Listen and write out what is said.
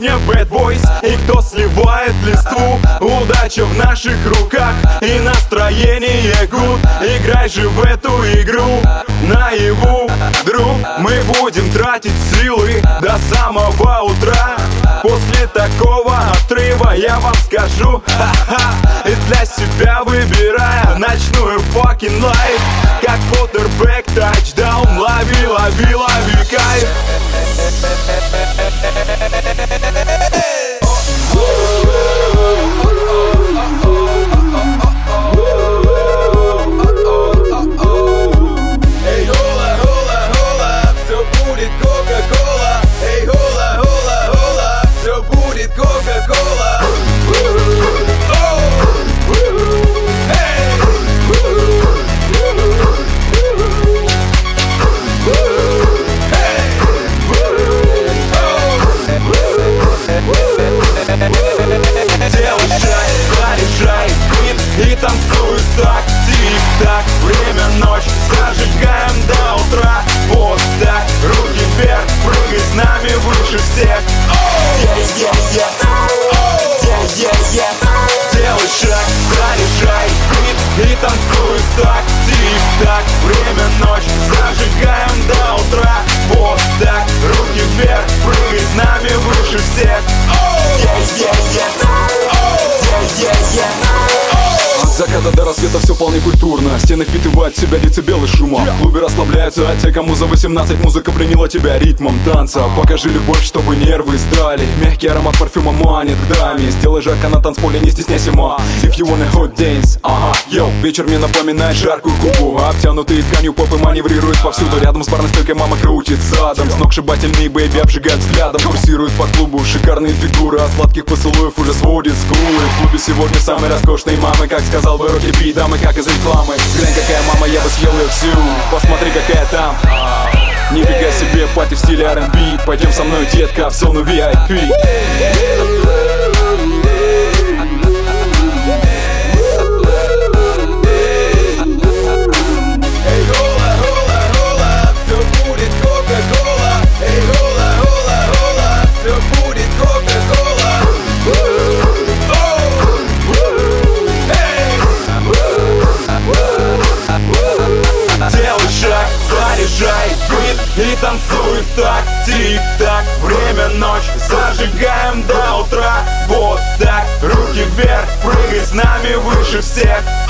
сегодня bad boys, и кто сливает листву. Удача в наших руках и настроение good. Играй же в эту игру наяву, друг. Мы будем тратить силы до самого утра. После такого отрыва я вам скажу, ха-ха. И для себя выбирая ночную fucking life, как quarterback touchdown, лови, лови, лови кайф. Эй, хола, хола, хола, все будет Кока-Кола. Эй, хола, хола, хола, все будет Кока-Кола. Делай шаг, заряжай бит и танцуй так, тик-так. Время ночь, зажигаем до утра. Вот так, руки вверх, прыгай с нами выше всех. Делай шаг, заряжай бит и танцуй так, тик-так. Время ночь, зажигаем до утра. Вот так, руки вверх, прыгай с нами выше всех. От заката до рассвета все вполне культурно. Стены впитывают в себя децибелы шума. В клубе расслабляются, а те, кому за 18, музыка приняла тебя ритмом танца. Покажи любовь, чтобы нервы сдали. Мягкий аромат парфюма манит к даме. Сделай жарко на танцполе, не стесняйся, ма. If you wanna hot dance, ага, йоу. Вечер мне напоминает жаркую кубу. Обтянутые тканью попы маневрируют повсюду. Рядом с барной стойкой мама крутит задом. Сногсшибательные бэйби обжигают взглядом. Курсируют по клубу шикарные фигуры. От сладких поцелуев уже сводит скулы. В клубе сегодня самые роскошные мамы, как сказал бы Рокки Би, дамы, как из рекламы. Глянь, какая мама, я бы съел ее всю. Посмотри, какая там. Нифига себе, пати в стиле R&B. Пойдем со мной, детка, в зону VIP. Эй, хола, хола, хола, все будет Кока-Кола. Эй, хола, хола, хола, все будет Кока-Кола. Делай шаг, заряжай бит и танцуй так, тик-так. Время ночь, зажигаем до утра. Вот так, руки вверх, прыгай с нами выше всех.